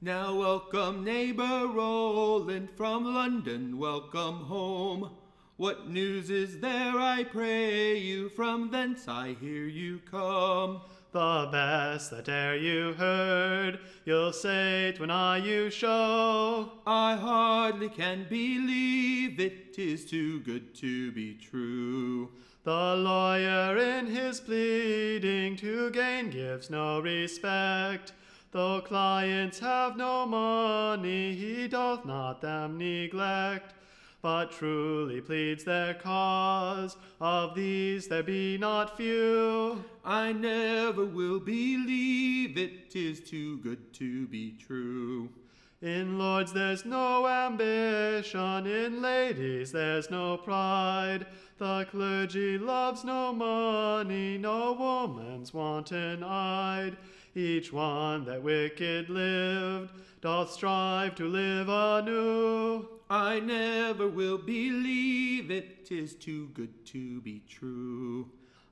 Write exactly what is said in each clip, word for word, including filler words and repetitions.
Now welcome neighbor Roland from London, welcome home. What news is there, I pray you, from thence I hear you come? The best that e'er you heard, you'll say 't when I you show. I hardly can believe it, 'tis too good to be true. The lawyer in his pleading to gain gives no respect. Though clients have no money, he doth not them neglect, but truly pleads their cause. Of these there be not few. I never will believe it, 'tis too good to be true. In lords there's no ambition, in ladies there's no pride. The clergy loves no money, no woman's wanton-eyed. Each one that wicked lived doth strive to live anew. I never will believe it, 'tis too good to be true.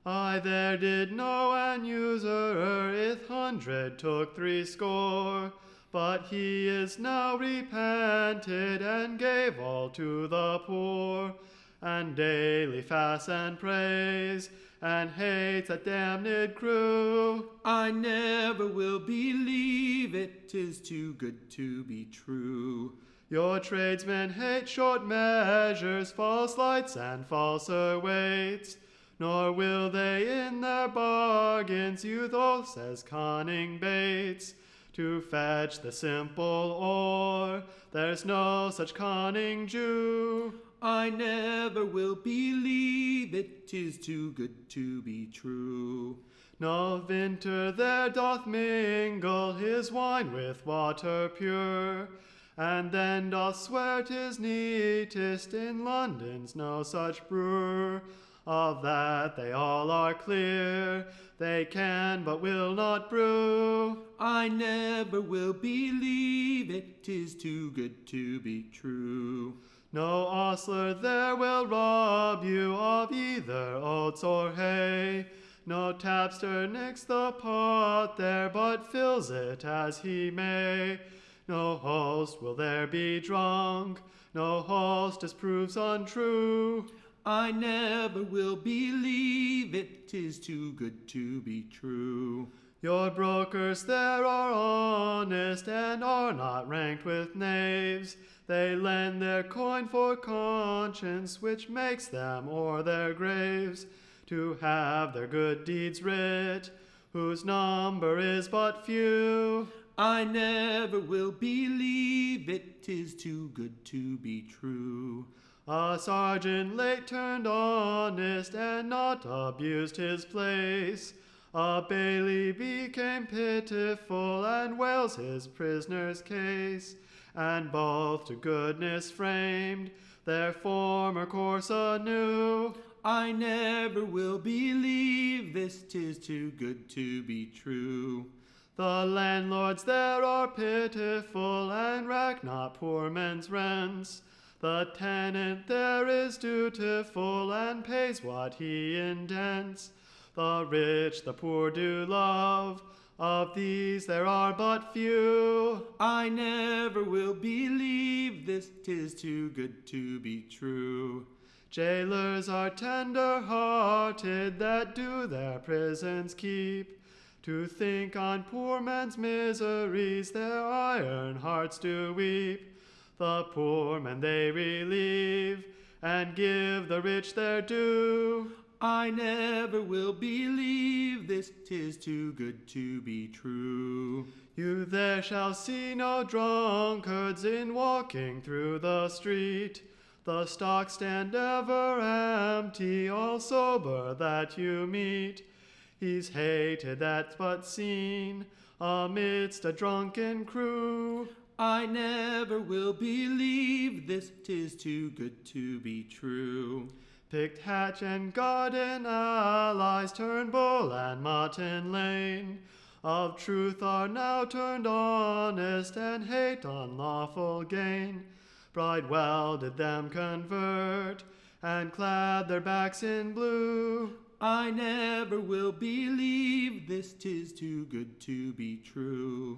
I there did know an usurer, if hundred took three score. But he is now repented, and gave all to the poor, and daily fasts and prays, and hates that damned crew. I never will believe it, 'tis too good to be true. Your tradesmen hate short measures, false lights, and falser weights, nor will they in their bargains use oaths as cunning baits. To fetch the simple ore, there's no such cunning Jew. I never will believe it, 'tis too good to be true. No vintner there doth mingle his wine with water pure, and then doth swear 'tis neatest, in London's no such brewer. Of that they all are clear, they can but will not brew. I never will believe it, 'tis too good to be true. No ostler there will rob you of either oats or hay. No tapster nicks the pot there, but fills it as he may. No host will there be drunk, no hostess proves untrue. I never will believe it, 'tis too good to be true. Your brokers there are honest, and are not ranked with knaves. They lend their coin for conscience, which makes them o'er their graves to have their good deeds writ, whose number is but few. I never will believe it, 'tis too good to be true. A sergeant late turned honest, and not abused his place. A bailie became pitiful, and wails his prisoner's case, and both to goodness framed their former course anew. I never will believe this, 'tis too good to be true. The landlords there are pitiful, and rack not poor men's rents. The tenant there is dutiful, and pays what he intends. The rich the poor do love, of these there are but few. I never will believe this, 'tis too good to be true. Jailers are tender-hearted, that do their prisons keep. To think on poor men's miseries, their iron hearts do weep. The poor men they relieve, and give the rich their due. I never will believe this, 'tis too good to be true. You there shall see no drunkards in walking through the street. The stocks stand ever empty, all sober that you meet. He's hated that's but seen amidst a drunken crew. I never will believe this, 'tis too good to be true. Picked hatch and garden allies, Turnbull and Mutton Lane, of truth are now turned honest, and hate unlawful gain. Bridewell did them convert, and clad their backs in blue. I never will believe this, 'tis too good to be true.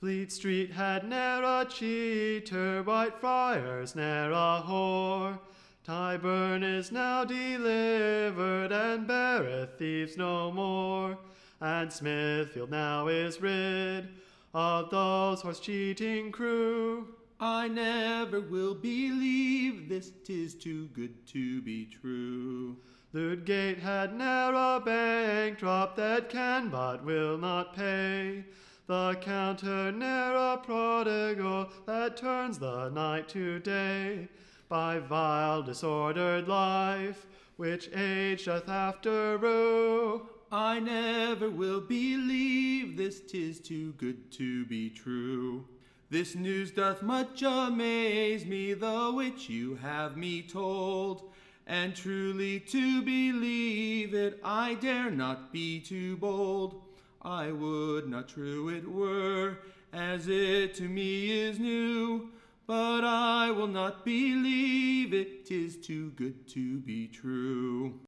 Fleet Street had ne'er a cheater, Whitefriars ne'er a whore. Tyburn is now delivered, and beareth thieves no more. And Smithfield now is rid of those horse-cheating crew. I never will believe this, 'tis too good to be true. Ludgate had ne'er a bankrupt that can but will not pay. The counter ne'er a prodigal that turns the night to day. By vile disordered life, which age doth after rue. I never will believe this, 'tis too good to be true. This news doth much amaze me, the which you have me told. And truly to believe it, I dare not be too bold. I would not true it were, as it to me is new. But I will not believe it, 'tis too good to be true.